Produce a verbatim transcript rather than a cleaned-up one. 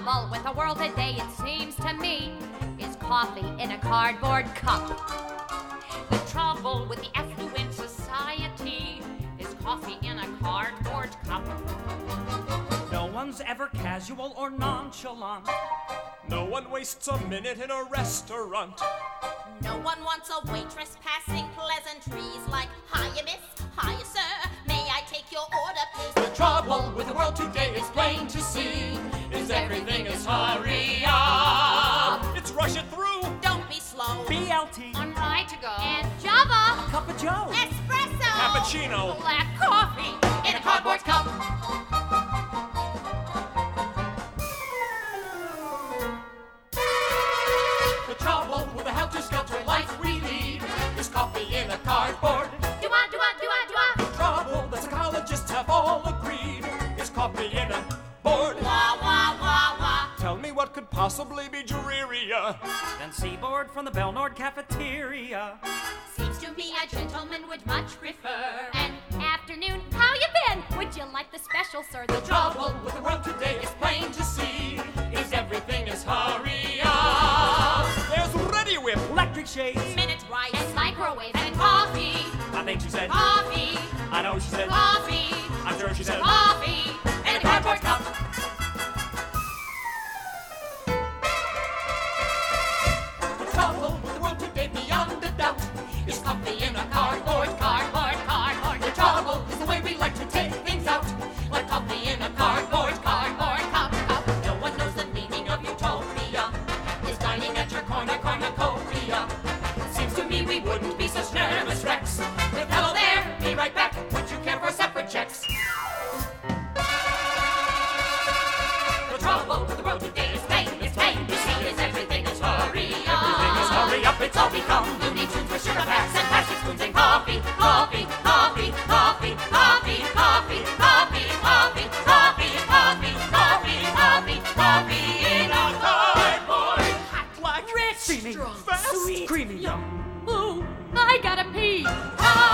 trouble with the world today, it seems to me, is coffee in a cardboard cup. The trouble with the affluent society is coffee in a cardboard cup. No one's ever casual or nonchalant. No one wastes a minute in a restaurant. No one wants a waitress passing pleasantries like, hiya miss, hiya sir, may I take your order please? The trouble with the world today is plain to see, is everything is hurry up. It's rush it through. Don't be slow. B L T. On right to go. And Java. Cup of Joe. Espresso. Cappuccino. Black coffee In a cardboard cup. The trouble with the helter-skelter life we lead is coffee in a cardboard. Do-I, do-I, do-I, do-I. The trouble that psychologists have all agreed is coffee in a board. Wah, wah, wah, wah. Tell me what could possibly be drearier. Then Seaboard from the Belnord cafeteria. Seems to me a gentleman would much prefer. And afternoon, how you been? Would you like the special, sir? The trouble with the world today is plain to see, is everything is hurry up. There's Ready Whip. Electric shades. Minute right. And microwave and coffee. I think she said. Coffee. I know she said. Coffee. I'm sure she said. Coffee. In a cardboard cup. The trouble with the world today beyond a doubt is coffee in a cardboard, cardboard, cardboard. The trouble is the way we like to take things out, like coffee in a cardboard, cardboard cup, cup. No one knows the meaning of utopia. Is dining at your corner cornucopia. Seems to me we wouldn't be such nervous wrecks. With hello there, be right back. Would you care for separate checks? The trouble with the world today is plain, it's plain to see is everything is hurry up. Everything is hurry up, it's all become Looney Tunes with sugar packs and plastic spoons and coffee, coffee, coffee, coffee, coffee, coffee, coffee, coffee, coffee, coffee, coffee, coffee, coffee in a cardboard. Hot, black, Rich. Steamy. fast, Sweet. Creamy. Yum. Ooh, I gotta pee. Coffee